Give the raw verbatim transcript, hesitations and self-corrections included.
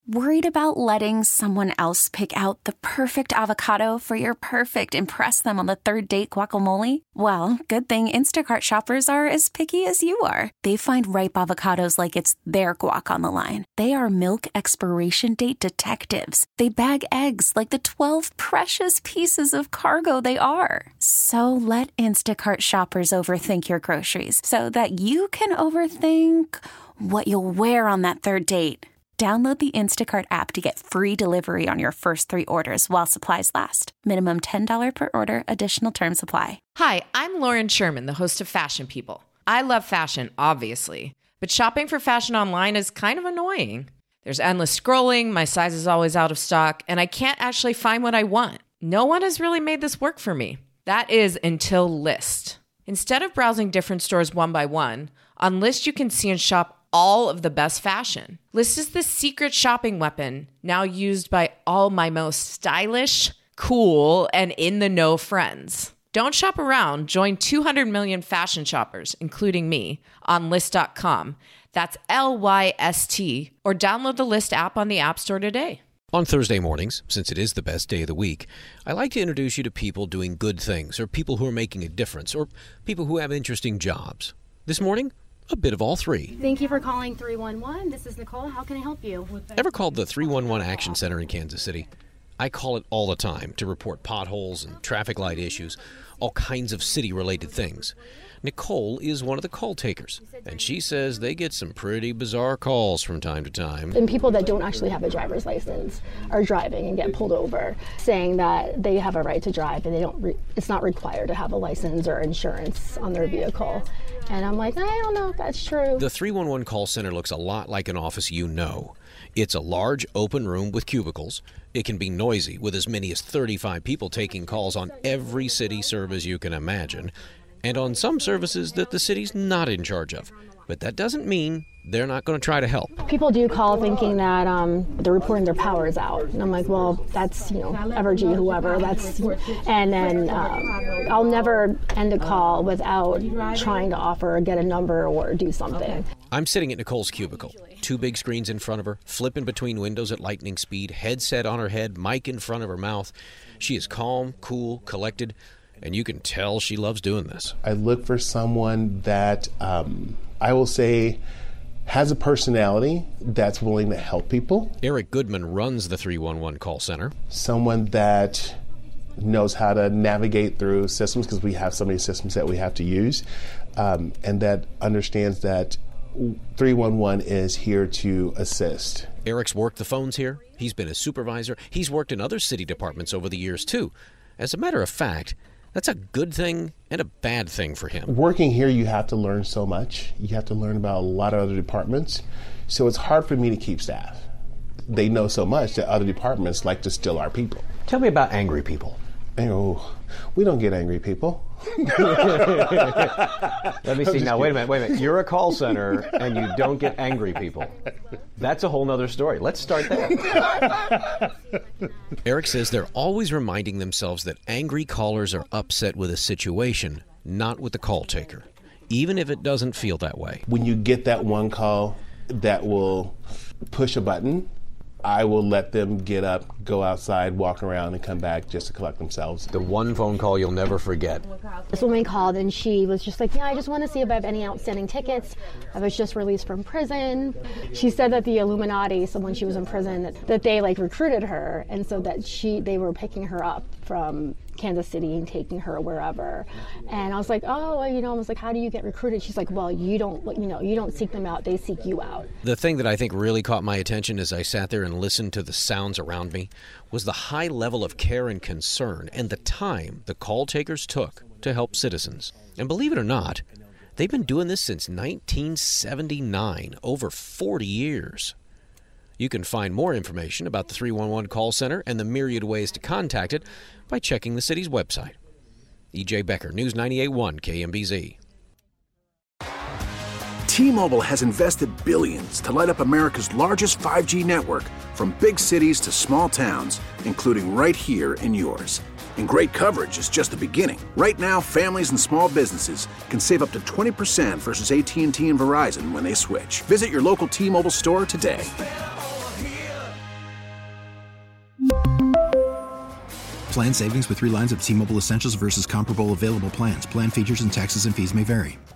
Worried about letting someone else pick out the perfect avocado for your perfect impress them on the third date guacamole? Well, good thing Instacart shoppers are as picky as you are. They find ripe avocados like it's their guac on the line. They are milk expiration date detectives. They bag eggs like the twelve precious pieces of cargo they are. So let Instacart shoppers overthink your groceries so that you can overthink what you'll wear on that third date. Download the Instacart app to get free delivery on your first three orders while supplies last. Minimum ten dollars per order. Additional terms apply. Hi, I'm Lauren Sherman, the host of Fashion People. I love fashion, obviously, but shopping for fashion online is kind of annoying. There's endless scrolling, my size is always out of stock, and I can't actually find what I want. No one has really made this work for me. That is until Lyst. Instead of browsing different stores one by one, on Lyst you can see and shop all of the best fashion. Lyst is the secret shopping weapon now used by all my most stylish, cool, and in-the-know friends. Don't shop around. Join two hundred million fashion shoppers, including me, on Lyst dot com. That's L Y S T, or download the Lyst app on the App Store today. On Thursday mornings, since it is the best day of the week, I like to introduce you to people doing good things, or people who are making a difference, or people who have interesting jobs. This morning, a bit of all three. Thank you for calling three one one. This is Nicole. How can I help you? Ever called the three one one Action Center in Kansas City? I call it all the time to report potholes and traffic light issues, all kinds of city-related things. Nicole is one of the call takers, and she says they get some pretty bizarre calls from time to time. And people that don't actually have a driver's license are driving and get pulled over, saying that they have a right to drive and they don't. Re- it's not required to have a license or insurance on their vehicle. And I'm like, I don't know if that's true. The three one one call center looks a lot like an office you know. It's a large open room with cubicles. It can be noisy, with as many as thirty-five people taking calls on every city service you can imagine, and on some services that the city's not in charge of. But that doesn't mean they're not going to try to help. People do call thinking that um, they're reporting their power is out. And I'm like, well, that's, you know, Evergy, whoever. That's, and then um, I'll never end a call without trying to offer or get a number or do something. I'm sitting at Nicole's cubicle. Two big screens in front of her, flipping between windows at lightning speed, headset on her head, mic in front of her mouth. She is calm, cool, collected, and you can tell she loves doing this. I look for someone that um, I will say has a personality that's willing to help people. Eric Goodman runs the three one one call center. Someone that knows how to navigate through systems, because we have so many systems that we have to use, um, and that understands that three one one is here to assist. Eric's worked the phones here. He's been a supervisor. He's worked in other city departments over the years, too. As a matter of fact, that's a good thing and a bad thing for him. Working here, you have to learn so much. You have to learn about a lot of other departments. So it's hard for me to keep staff. They know so much that other departments like to steal our people. Tell me about angry people. Oh, we don't get angry people. Let me see. Now, wait a minute, wait a minute. You're a call center and you don't get angry people. That's a whole nother story. Let's start there. Eric says they're always reminding themselves that angry callers are upset with a situation, not with the call taker, even if it doesn't feel that way. When you get that one call that will push a button, I will let them get up, go outside, walk around, and come back just to collect themselves. The one phone call you'll never forget. This woman called and she was just like, yeah, I just want to see if I have any outstanding tickets. I was just released from prison. She said that the Illuminati, so when she was in prison, that, that they like recruited her, and so that she they were picking her up from Kansas City and taking her wherever. And I was like, oh, you know, I was like, how do you get recruited? She's like, well, you don't, you know, you don't seek them out, they seek you out. The thing that I think really caught my attention as I sat there and listened to the sounds around me was the high level of care and concern and the time the call takers took to help citizens. And believe it or not, they've been doing this since nineteen seventy-nine, over forty years. You can find more information about the three one one call center and the myriad ways to contact it by checking the city's website. E J Becker, News ninety-eight point one K M B Z. T-Mobile has invested billions to light up America's largest five G network, from big cities to small towns, including right here in yours. And great coverage is just the beginning. Right now, families and small businesses can save up to twenty percent versus A T and T and Verizon when they switch. Visit your local T-Mobile store today. Plan savings with three lines of T-Mobile Essentials versus comparable available plans. Plan features and taxes and fees may vary.